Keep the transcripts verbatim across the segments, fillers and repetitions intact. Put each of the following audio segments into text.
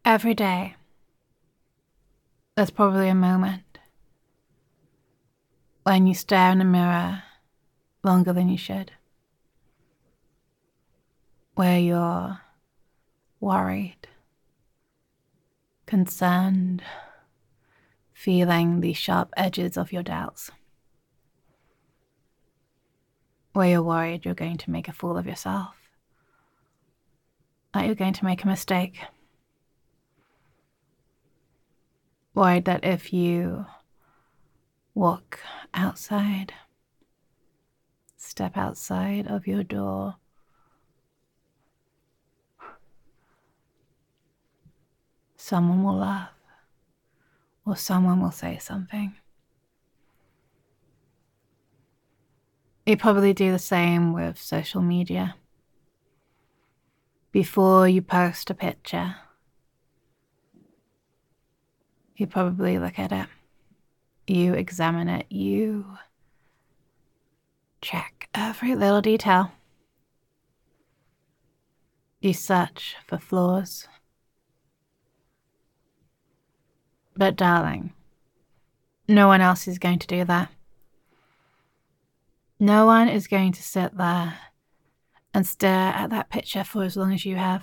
Every day, there's probably a moment when you stare in a mirror longer than you should, where you're worried, concerned, feeling the sharp edges of your doubts, where you're worried you're going to make a fool of yourself, that you're going to make a mistake, worried that if you walk outside, step outside of your door, someone will laugh or someone will say something. You probably do the same with social media. Before you post a picture, you probably look at it, you examine it, you check every little detail. You search for flaws. But darling, no one else is going to do that. No one is going to sit there and stare at that picture for as long as you have.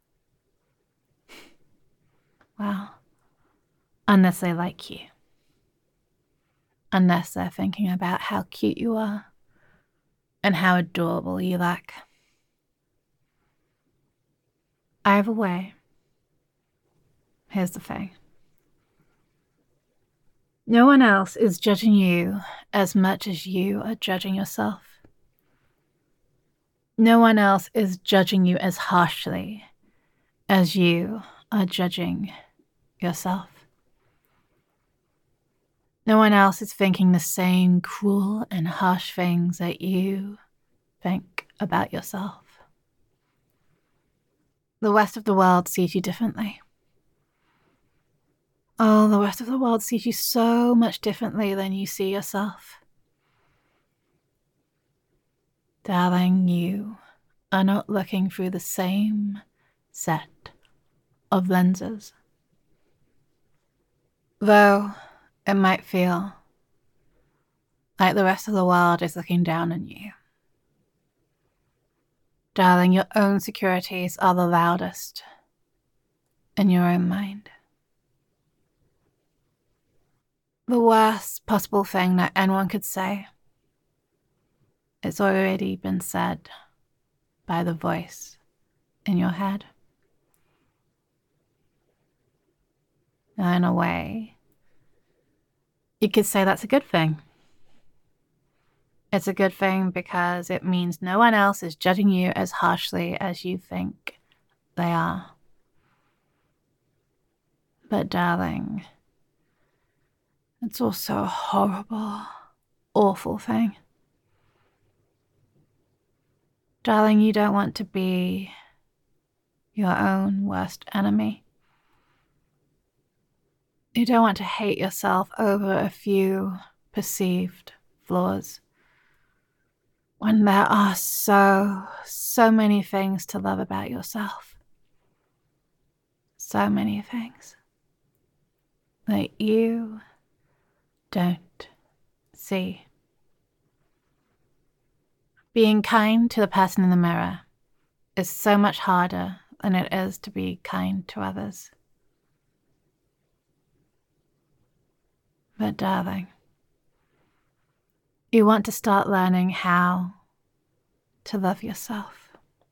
Well, unless they like you. Unless they're thinking about how cute you are and how adorable you look. Either way, here's the thing. No one else is judging you as much as you are judging yourself. No one else is judging you as harshly as you are judging yourself. No one else is thinking the same cruel and harsh things that you think about yourself. The rest of the world sees you differently. Oh, the rest of the world sees you so much differently than you see yourself. Darling, you are not looking through the same set of lenses. Though it might feel like the rest of the world is looking down on you. Darling, your own securities are the loudest in your own mind. The worst possible thing that anyone could say, it's already been said by the voice in your head. Now, in a way, you could say that's a good thing. It's a good thing because it means no one else is judging you as harshly as you think they are. But darling, it's also a horrible, awful thing. Darling, you don't want to be your own worst enemy. You don't want to hate yourself over a few perceived flaws, when there are so, so many things to love about yourself. So many things that you don't see. Being kind to the person in the mirror is so much harder than it is to be kind to others. But darling, you want to start learning how to love yourself,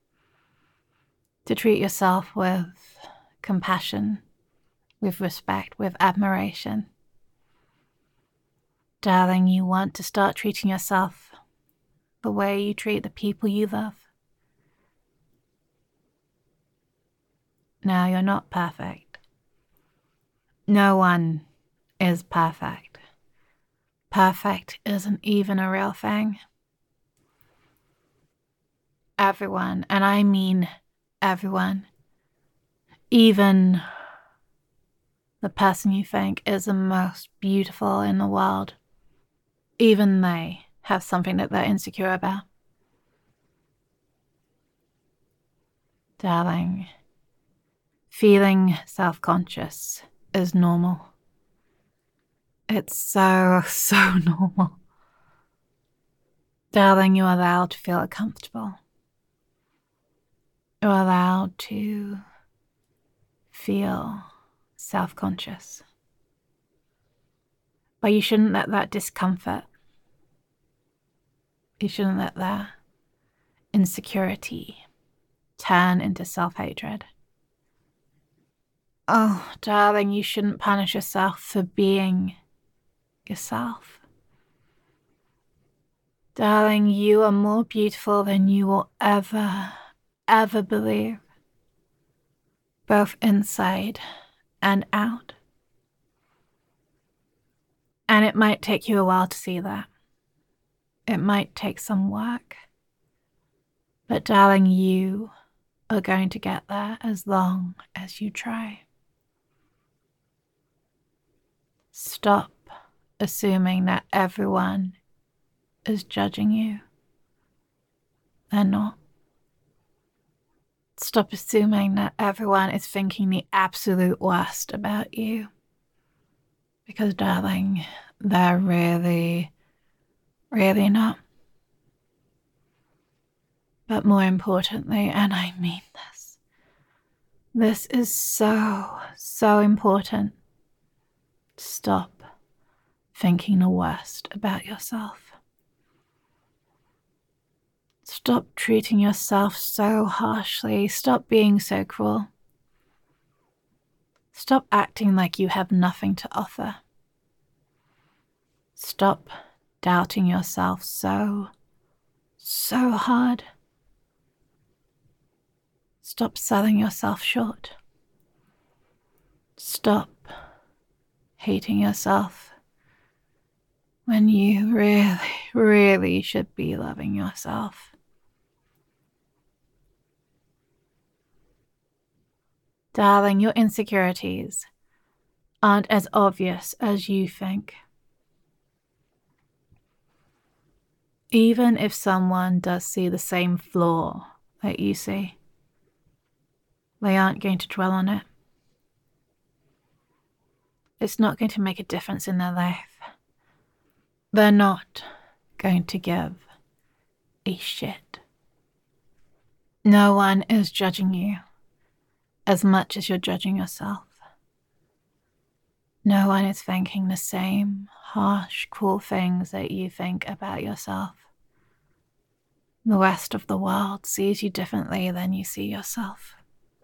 to treat yourself with compassion, with respect, with admiration. Darling, you want to start treating yourself the way you treat the people you love. Now, you're not perfect. No one is perfect. Perfect isn't even a real thing. Everyone, and I mean everyone, even the person you think is the most beautiful in the world, even they have something that they're insecure about. Darling, Feeling self-conscious is normal. It's so, so normal. Darling, you're allowed to feel uncomfortable. You're allowed to feel self-conscious. But you shouldn't let that discomfort, you shouldn't let that insecurity turn into self-hatred. Oh, darling, you shouldn't punish yourself for being yourself. Darling, you are more beautiful than you will ever, ever believe, both inside and out. And it might take you a while to see that. It might take some work. But darling, you are going to get there as long as you try. Stop assuming that everyone is judging you. They're not. Stop assuming that everyone is thinking the absolute worst about you. Because, darling, they're really, really not. But more importantly, and I mean this, this is so, so important. Stop thinking the worst about yourself. Stop treating yourself so harshly. Stop being so cruel. Stop acting like you have nothing to offer. Stop doubting yourself so, so hard. Stop selling yourself short. Stop hating yourself when you really, really should be loving yourself. Darling, your insecurities aren't as obvious as you think. Even if someone does see the same flaw that you see, they aren't going to dwell on it. It's not going to make a difference in their life. They're not going to give a shit. No one is judging you as much as you're judging yourself. No one is thinking the same harsh, cruel things that you think about yourself. The rest of the world sees you differently than you see yourself.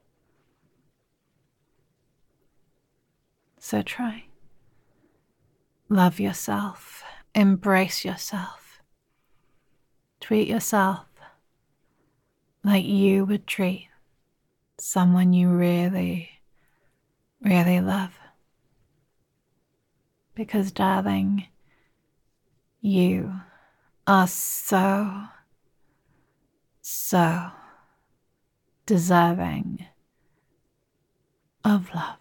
So try. Love yourself. Embrace yourself. Treat yourself like you would treat someone you really, really love. Because, darling, you are so, so deserving of love.